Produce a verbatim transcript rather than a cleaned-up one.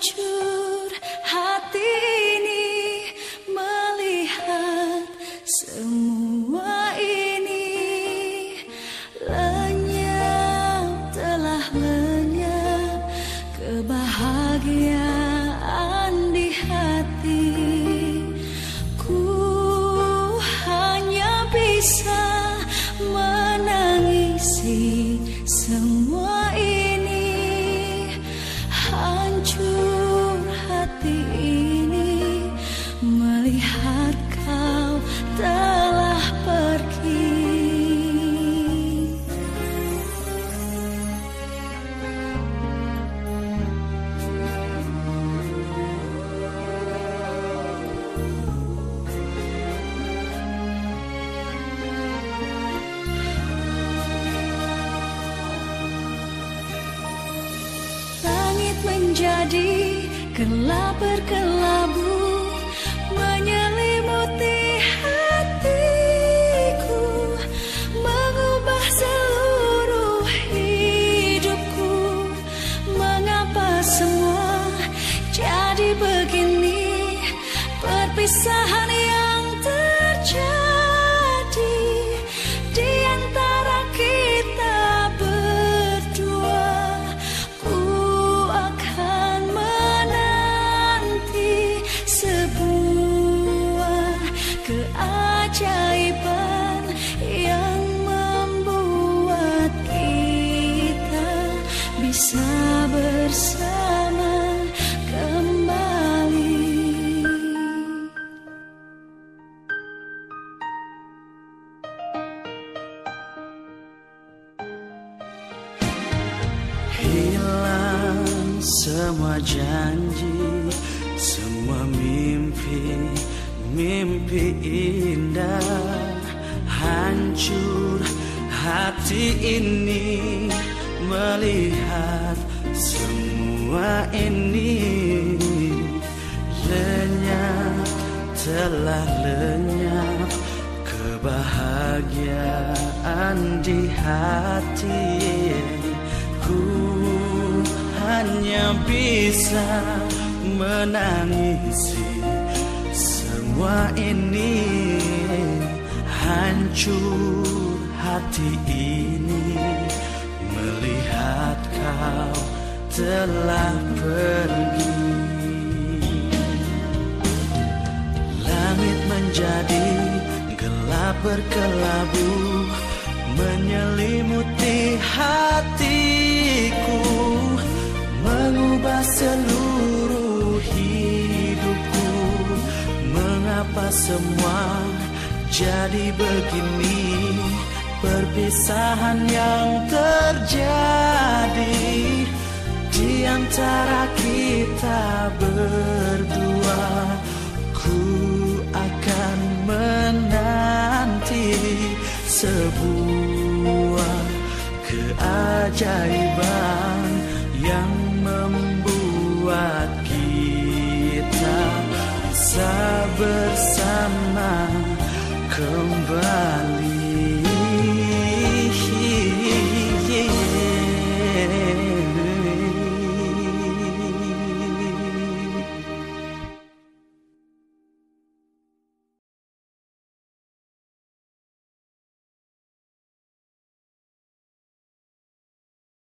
Hancur hati ini melihat semua ini. Lenyap, telah lenyap kebahagiaan di hati. Ku hanya bisa menangisi semua ini. Hancur hati ini melihat kau telah pergi. Menjadi gelap berkelabu, menyelimuti hatiku, mengubah seluruh hidupku. Mengapa semua jadi begini? Perpisahan yang terjadi di antara kita berdua. Keajaiban yang membuat kita bisa bersama kembali. Hilang semua janji, semua mimpi, mimpi indah. Hancur hati ini melihat semua ini. Lenyap, telah lenyap kebahagiaan di hati. Ku hanya bisa menangisi semua ini. Hancur hati ini melihat kau telah pergi. Langit menjadi gelap berkelabu, menyelimuti hatiku, mengubah seluruh hidupku. Mengapa semua jadi begini? Perpisahan yang terjadi di antara kita berdua. Ku akan menanti sebuah keajaiban yang membuat kita bisa bersama kembali.